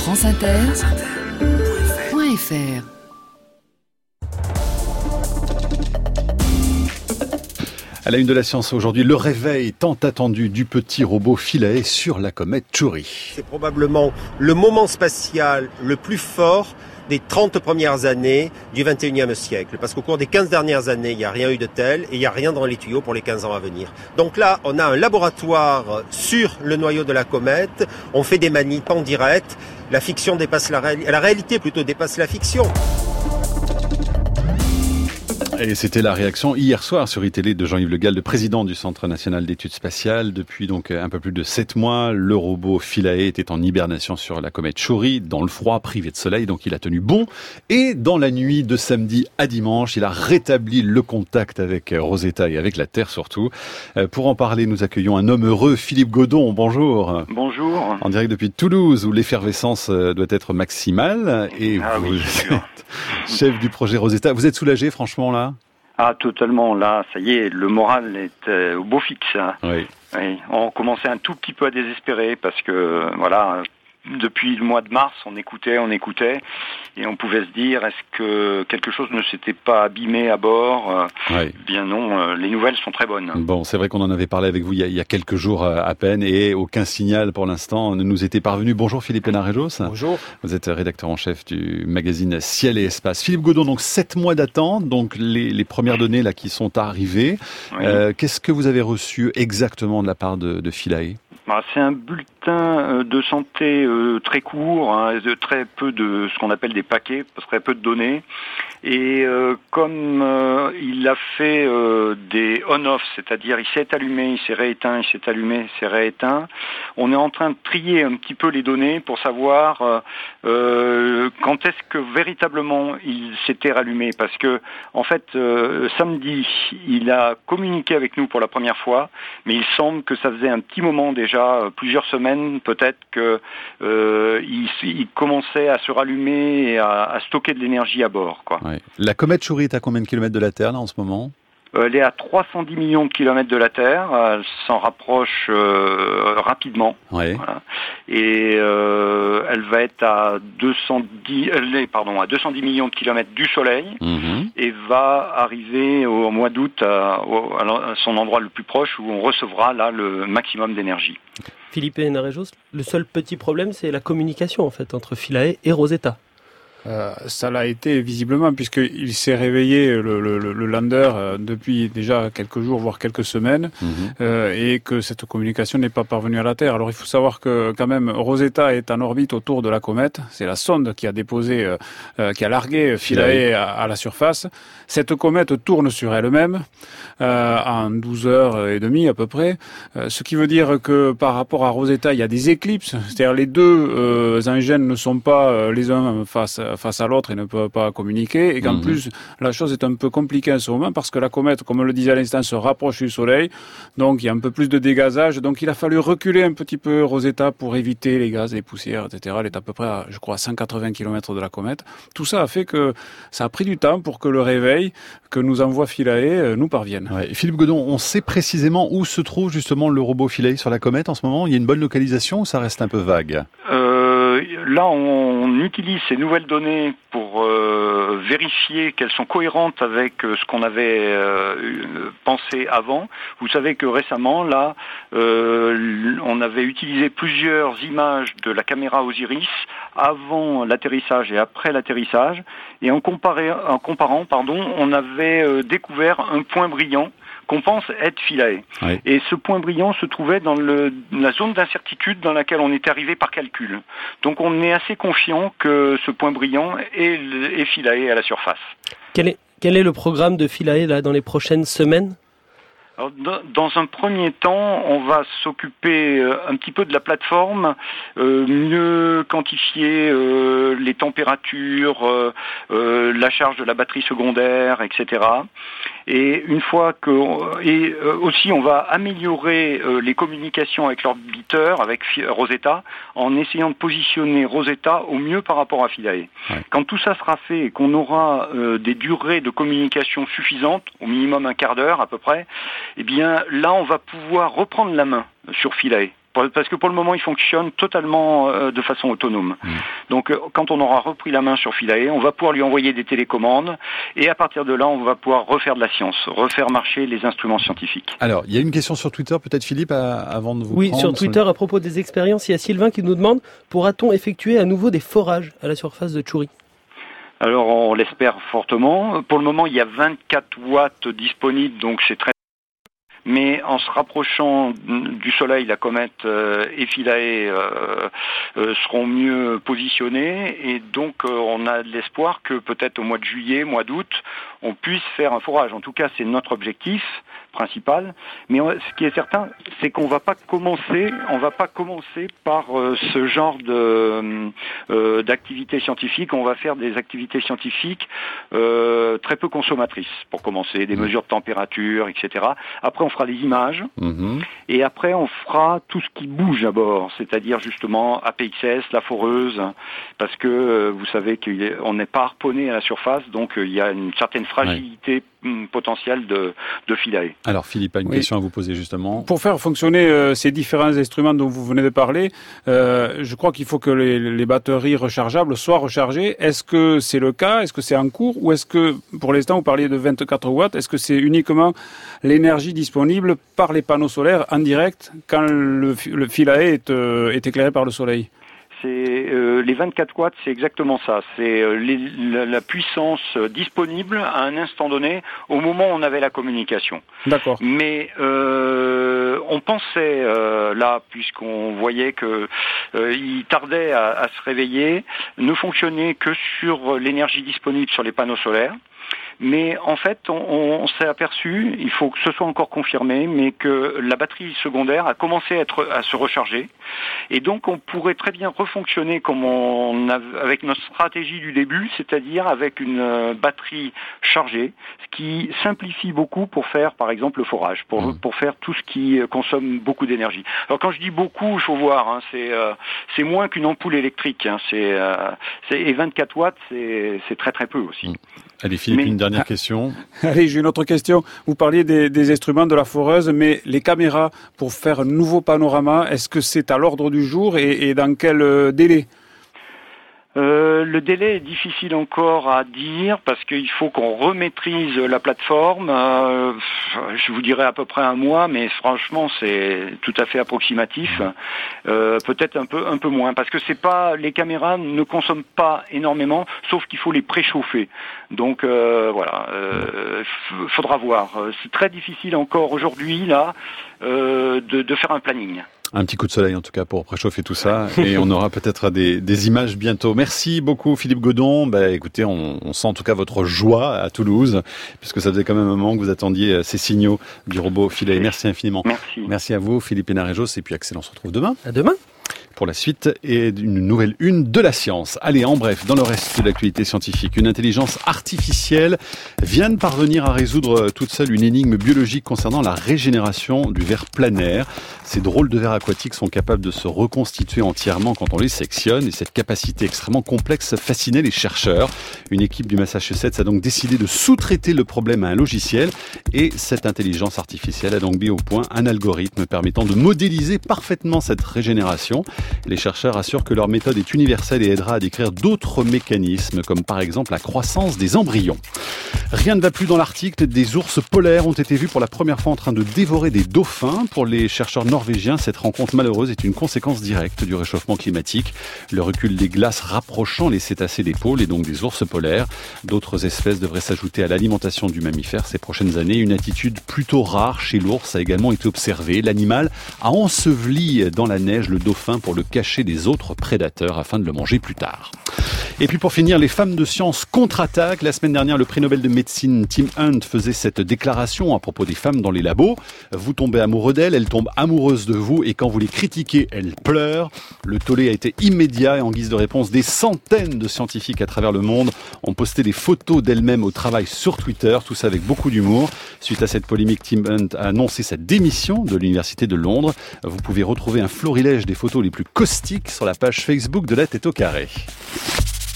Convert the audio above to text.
franceinter.fr. À la une de la science aujourd'hui, le réveil tant attendu du petit robot Philae sur la comète Chury. C'est probablement le moment spatial le plus fort des 30 premières années du 21e siècle. Parce qu'au cours des 15 dernières années, il n'y a rien eu de tel et il n'y a rien dans les tuyaux pour les 15 ans à venir. Donc là, on a un laboratoire sur le noyau de la comète. On fait des manips en direct. La fiction dépasse la réalité plutôt dépasse la fiction. Et c'était la réaction hier soir sur iTélé de Jean-Yves Le Gall, le président du Centre national d'études spatiales. Depuis donc un peu plus de 7 mois, le robot Philae était en hibernation sur la comète Chury, dans le froid, privé de soleil, donc il a tenu bon. Et dans la nuit de samedi à dimanche, il a rétabli le contact avec Rosetta et avec la Terre surtout. Pour en parler, nous accueillons un homme heureux, Philippe Godon. Bonjour. Bonjour. En direct depuis Toulouse, où l'effervescence doit être maximale. Et vous êtes chef du projet Rosetta. Vous êtes soulagé, franchement, là ? Ah, totalement. Là, ça y est, le moral est au beau fixe. Oui. Oui. On commençait un tout petit peu à désespérer parce que, voilà, depuis le mois de mars, on écoutait, et on pouvait se dire, est-ce que quelque chose ne s'était pas abîmé à bord ? Oui. Bien non, les nouvelles sont très bonnes. Bon, c'est vrai qu'on en avait parlé avec vous il y a quelques jours à peine, et aucun signal pour l'instant ne nous était parvenu. Bonjour Philippe Hénarejos. Bonjour. Vous êtes rédacteur en chef du magazine Ciel et Espace. Philippe Godon, donc 7 mois d'attente, donc les premières données là qui sont arrivées. Oui. Qu'est-ce que vous avez reçu exactement de la part de Philae ? C'est un bulletin de santé très court, de très peu de ce qu'on appelle des paquets, très peu de données. Et comme il a fait des on-off, c'est-à-dire il s'est allumé, il s'est rééteint, il s'est allumé, il s'est rééteint, on est en train de trier un petit peu les données pour savoir quand est-ce que véritablement il s'était rallumé. Parce que en fait, samedi, il a communiqué avec nous pour la première fois, mais il semble que ça faisait un petit moment déjà, plusieurs semaines peut-être, que il commençait à se rallumer et à stocker de l'énergie à bord, quoi. Ouais. La comète Chury est à combien de kilomètres de la Terre là en ce moment ? Elle est à 310 millions de kilomètres de la Terre. Elle s'en rapproche rapidement. Ouais. Voilà. Et elle va être à 210 millions de kilomètres du Soleil, et va arriver au mois d'août à son endroit le plus proche où on recevra là le maximum d'énergie. Philippe Hénarejos, le seul petit problème, c'est la communication en fait entre Philae et Rosetta. Ça l'a été visiblement, puisqu'il s'est réveillé le lander depuis déjà quelques jours, voire quelques semaines, et que cette communication n'est pas parvenue à la Terre. Alors il faut savoir que quand même Rosetta est en orbite autour de la comète. C'est la sonde qui a déposé, qui a largué Philae à la surface. Cette comète tourne sur elle-même en 12h30 à peu près, ce qui veut dire que par rapport à Rosetta, il y a des éclipses, c'est-à-dire les deux engins ne sont pas les uns face à l'autre et ne peuvent pas communiquer, et qu'en plus la chose est un peu compliquée en ce moment parce que la comète, comme on le disait à l'instant, se rapproche du Soleil, donc il y a un peu plus de dégazage, donc il a fallu reculer un petit peu Rosetta pour éviter les gaz, les poussières, etc. Elle est à peu près à, je crois, 180 km de la comète. Tout ça a fait que ça a pris du temps pour que le réveil que nous envoie Philae nous parvienne. Ouais. Philippe Godon, on sait précisément où se trouve justement le robot Philae sur la comète en ce moment ? Il y a une bonne localisation ou ça reste un peu vague ? Là, on utilise ces nouvelles données pour vérifier qu'elles sont cohérentes avec ce qu'on avait pensé avant. Vous savez que récemment, là, on avait utilisé plusieurs images de la caméra Osiris avant l'atterrissage et après l'atterrissage, et en comparant, on avait découvert un point brillant qu'on pense être Philae. Oui. Et ce point brillant se trouvait dans la zone d'incertitude dans laquelle on était arrivé par calcul. Donc on est assez confiant que ce point brillant est Philae à la surface. Quel est le programme de Philae là, dans les prochaines semaines ? Alors, dans un premier temps, on va s'occuper un petit peu de la plateforme, mieux quantifier les températures, la charge de la batterie secondaire, etc. Et une fois que, aussi, on va améliorer les communications avec l'orbiteur, avec Rosetta, en essayant de positionner Rosetta au mieux par rapport à Philae. Ouais. Quand tout ça sera fait et qu'on aura des durées de communication suffisantes, au minimum un quart d'heure à peu près, eh bien là, on va pouvoir reprendre la main sur Philae. Parce que pour le moment, il fonctionne totalement de façon autonome. Donc, quand on aura repris la main sur Philae, on va pouvoir lui envoyer des télécommandes et à partir de là, on va pouvoir refaire de la science, refaire marcher les instruments scientifiques. Alors, il y a une question sur Twitter, peut-être Philippe, avant de vous Oui, prendre sur Twitter, à propos des expériences, il y a Sylvain qui nous demande, pourra-t-on effectuer à nouveau des forages à la surface de Tchouri ? Alors, on l'espère fortement. Pour le moment, il y a 24 watts disponibles, donc c'est très... Mais en se rapprochant du Soleil, la comète et Philae seront mieux positionnés et donc on a de l'espoir que peut-être au mois de juillet, mois d'août, on puisse faire un forage. En tout cas, c'est notre objectif principal. Mais ce qui est certain, c'est qu'on va pas commencer par ce genre d'activités scientifiques. On va faire des activités scientifiques très peu consommatrices pour commencer, des mesures de température, etc. Après, on fera les images et après, on fera tout ce qui bouge à bord, c'est-à-dire justement APXS, la foreuse, parce que vous savez qu'on n'est pas harponné à la surface, donc il y a une certaine fragilité potentielle de Philae. Alors Philippe a une question à vous poser justement. Pour faire fonctionner ces différents instruments dont vous venez de parler, je crois qu'il faut que les batteries rechargeables soient rechargées. Est-ce que c'est le cas ? Est-ce que c'est en cours ? Ou est-ce que, pour l'instant, vous parliez de 24 watts, est-ce que c'est uniquement l'énergie disponible par les panneaux solaires en direct quand le Philae est éclairé par le soleil ? C'est les 24 watts, c'est exactement ça. C'est la puissance disponible à un instant donné, au moment où on avait la communication. D'accord. Mais on pensait là, puisqu'on voyait que il tardait à se réveiller, ne fonctionnait que sur l'énergie disponible sur les panneaux solaires. Mais en fait, on s'est aperçu, il faut que ce soit encore confirmé, mais que la batterie secondaire a commencé à se recharger. Et donc, on pourrait très bien refonctionner comme avec notre stratégie du début, c'est-à-dire avec une batterie chargée, ce qui simplifie beaucoup pour faire, par exemple, le forage, pour faire tout ce qui consomme beaucoup d'énergie. Alors, quand je dis beaucoup, il faut voir, c'est moins qu'une ampoule électrique. Et 24 watts, c'est très très peu aussi. Allez Philippe, une dernière question. Allez, j'ai une autre question. Vous parliez des instruments de la foreuse, mais les caméras pour faire un nouveau panorama, est-ce que c'est à l'ordre du jour et dans quel délai ? Le délai est difficile encore à dire parce qu'il faut qu'on remaîtrise la plateforme. Je vous dirais à peu près un mois, mais franchement c'est tout à fait approximatif. Peut-être un peu moins parce que les caméras ne consomment pas énormément, sauf qu'il faut les préchauffer. Donc voilà, faudra voir. C'est très difficile encore aujourd'hui là de faire un planning. Un petit coup de soleil en tout cas pour préchauffer tout ça et on aura peut-être des images bientôt. Merci beaucoup Philippe Godon. Écoutez, on sent en tout cas votre joie à Toulouse puisque ça faisait quand même un moment que vous attendiez ces signaux du robot Philae. Merci infiniment. Merci à vous Philippe Hénarejos et puis Axel, on se retrouve demain. À demain. Pour la suite et une nouvelle une de la science. Allez, en bref, dans le reste de l'actualité scientifique, une intelligence artificielle vient de parvenir à résoudre toute seule une énigme biologique concernant la régénération du ver planaire. Ces drôles de vers aquatiques sont capables de se reconstituer entièrement quand on les sectionne et cette capacité extrêmement complexe fascinait les chercheurs. Une équipe du Massachusetts a donc décidé de sous-traiter le problème à un logiciel et cette intelligence artificielle a donc mis au point un algorithme permettant de modéliser parfaitement cette régénération. Les chercheurs assurent que leur méthode est universelle et aidera à décrire d'autres mécanismes, comme par exemple la croissance des embryons. Rien ne va plus dans l'Arctique. Des ours polaires ont été vus pour la première fois en train de dévorer des dauphins. Pour les chercheurs norvégiens, cette rencontre malheureuse est une conséquence directe du réchauffement climatique. Le recul des glaces rapprochant les cétacés des pôles et donc des ours polaires. D'autres espèces devraient s'ajouter à l'alimentation du mammifère ces prochaines années. Une attitude plutôt rare chez l'ours a également été observée. L'animal a enseveli dans la neige le dauphin pour le cacher des autres prédateurs afin de le manger plus tard. Et puis pour finir, les femmes de science contre-attaquent. La semaine dernière, le prix Nobel de médecine Tim Hunt faisait cette déclaration à propos des femmes dans les labos. Vous tombez amoureux d'elles, elles tombent amoureuses de vous et quand vous les critiquez, elles pleurent. Le tollé a été immédiat et en guise de réponse, des centaines de scientifiques à travers le monde ont posté des photos d'elles-mêmes au travail sur Twitter, tout ça avec beaucoup d'humour. Suite à cette polémique, Tim Hunt a annoncé sa démission de l'Université de Londres. Vous pouvez retrouver un florilège des photos les plus caustiques sur la page Facebook de La Tête au Carré.